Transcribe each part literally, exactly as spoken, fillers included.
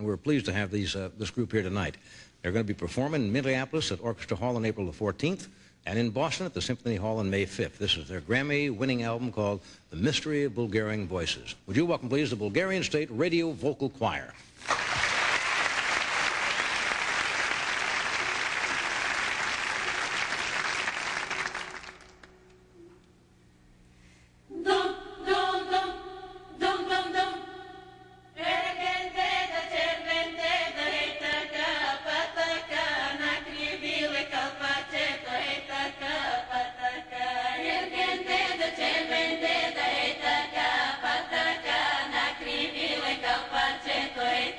and we're pleased to have these, uh, this group here tonight. They're going to be performing in Minneapolis at Orchestra Hall on April the fourteenth, and in Boston at the Symphony Hall on May fifth. This is their Grammy-winning album called The Mystery of Bulgarian Voices. Would you welcome, please, the Bulgarian State Radio Vocal Choir. Pataka, na krivile kao pačeto,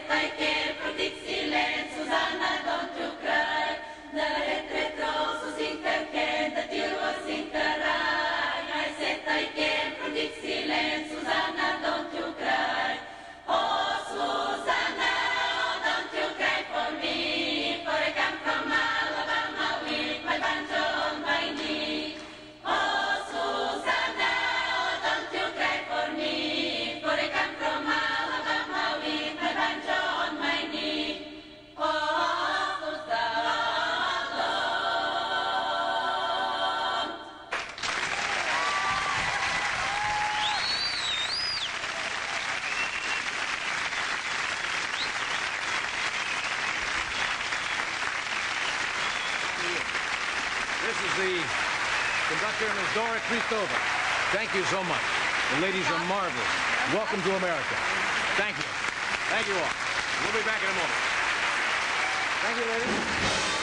take care, protect silence, Susanna, don't you cry. The retro, so sing care, that you will sing right. I said take care, protect silence, Susanna, don't you cry. Oh, Susanna, oh, don't you cry for me, for I come from Alabama with my banjo on my knee. Oh, Susanna, oh, don't you cry for me, for I come from Alabama with my banjo on my knee. Oh, Susanna. This is the conductor, Miz Dora Christova. Thank you so much. The ladies are marvelous. Welcome to America. Thank you. Thank you all. We'll be back in a moment. Thank you, ladies.